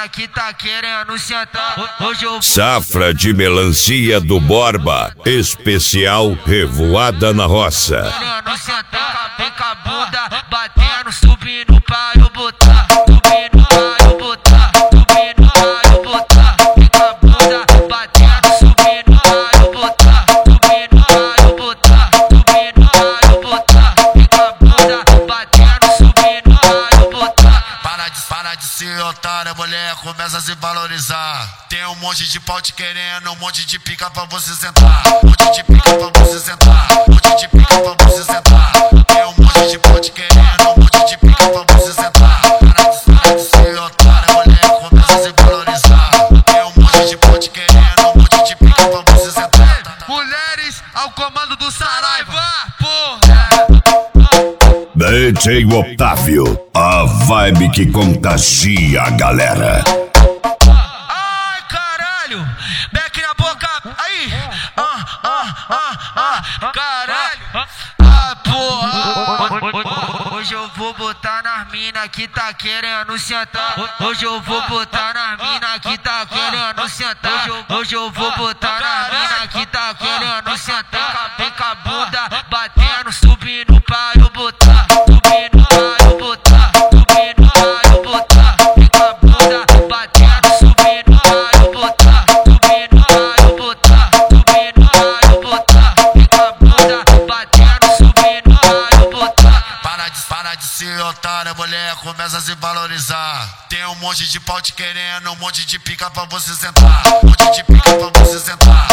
mina que tá querendo sentar. Hoje eu Safra de melancia do Borba, especial revoada na roça. querendo sentar, vem com a bunda batendo, subindo pra eu botar, subindo pra eu botar, subindo pra eu botar. Vem com a bunda batendo, subindo pra eu botar, subindo pra eu botar, subindo pra eu botar. Vem com a bunda batendo, subindo pra eu botar. Para de ser otária, mulher, começa a se valorizar. Tem um monte de pau te querendo, um monte de pica pra você sentar. Um monte de pica pra você sentar. Um monte de pica pra você sentar. Tem um monte de pau te querendo, um monte de pica pra você sentar. Para de ser otária, mulher, começa a se valorizar. Tem um monte de pau te querendo, um monte de pica pra você sentar. Mulheres ao comando do Saraiva, porra! DJ Otávio, a vibe que contagia a galera. Ai, caralho! Beck na boca, aí! Caralho! Ah, porra! Hoje eu vou botar nas mina que tá querendo sentar. Hoje eu vou botar nas mina que tá querendo sentar. Hoje eu vou botar nas mina que tá querendo sentar. Vem com a bunda batendo, subindo pra eu botar, subindo pra eu botar, subindo pra eu botar. Vem com a bunda batendo, subindo pra eu botar, subindo pra eu botar, subindo pra eu botar. Vem com a bunda batendo, subindo pra eu botar. Para de ser otária, mulher, começa a se valorizar. Tem um monte de pau te querendo, um monte de pica pra você sentar. Um monte de pica pra você sentar.